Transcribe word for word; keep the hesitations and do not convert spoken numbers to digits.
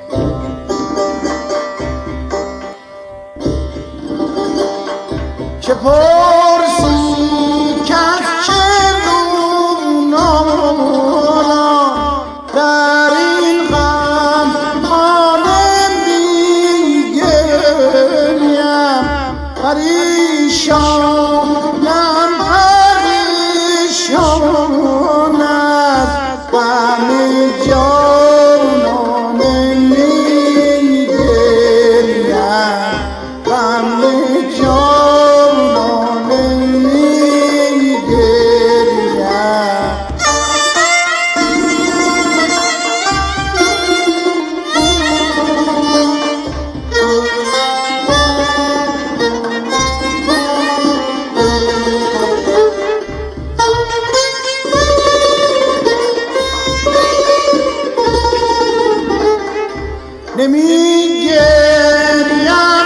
که پرسی کس چه دونانا در این غم خانه میگریم پریشانم پریشان از غم جانان میگریم غم جانان نمیگریم